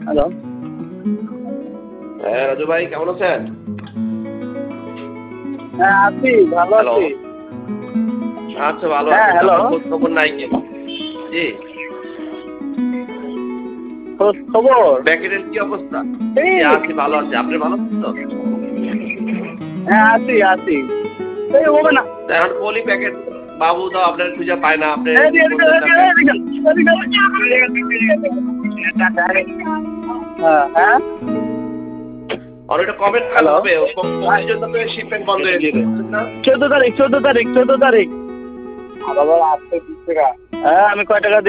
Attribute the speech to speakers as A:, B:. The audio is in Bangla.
A: হ্যালো।
B: হ্যাঁ রাজু ভাই, কেমন আছেন?
A: হ্যাঁ আছি, ভালো
B: হ্যালো।
A: আছি।
B: আচ্ছা, ভালো
A: হ্যাঁ
B: আছেন।
A: হ্যালো।
B: আপনার খোঁজ খবর নাই কেন? জি।
A: খোঁজ খবর
B: ব্যাকেটের কি অবস্থা?
A: এই।
B: জি, আছি, ভালো আছি। আপনি ভালো আছেন তো?
A: হ্যাঁ আছি আছি। এই হবে না।
B: তা এখন বলি প্যাকেট বাবু তো আপনার খুঁজে পায় না, আপনি
A: এদিকে,
B: বললেন না
A: এদিকে,
B: প্যাকেট।
A: এদিকে, এদিকে। হ্যাঁ হ্যাঁ।
B: আর ওইটা কবে নাগাদ
A: হ্যালো।
B: হবে? কমির জন্য তো শিপমেন্ট বন্ধ হয়ে যাবে, বুঝলেন না?
A: 14 তারিখ 14 তারিখ 14 তারিখ। হ্যাঁ আমি কয় টাকা